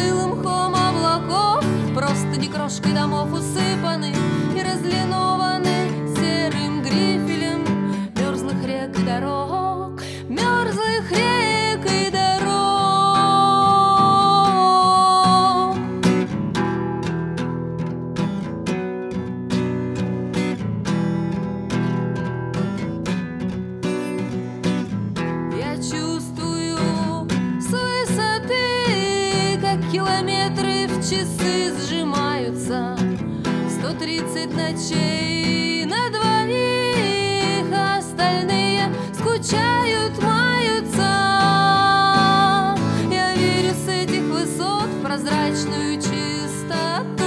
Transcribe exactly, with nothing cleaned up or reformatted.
пылом мхом облаков, просто не крошкой домов усыпаны и разлинованы серым грифелем мерзлых рек и дорог, мерзлых рек и дорог. Я чувствую с высоты, как километры в часы сжимаются. Сто тридцать ночей на двоих, а остальные скучают, маются. Я верю с этих высот в прозрачную чистоту.